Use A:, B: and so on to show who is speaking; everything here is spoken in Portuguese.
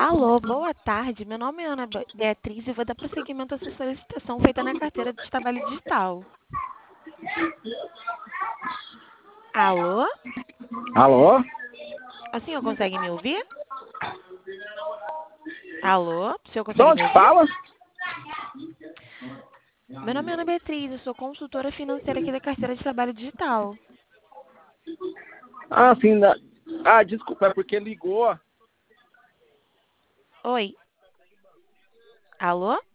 A: Alô, boa tarde. Meu nome é Ana Beatriz e vou dar prosseguimento à sua solicitação feita na carteira de trabalho digital. Alô?
B: Alô?
A: O senhor consegue me ouvir? Alô? O senhor
B: De
A: consegue me
B: onde
A: ouvir?
B: fala?
A: Meu nome é Ana Beatriz, eu sou consultora financeira aqui da carteira de trabalho digital.
B: Ah, sim. Desculpa, é porque ligou.
A: Oi? Alô?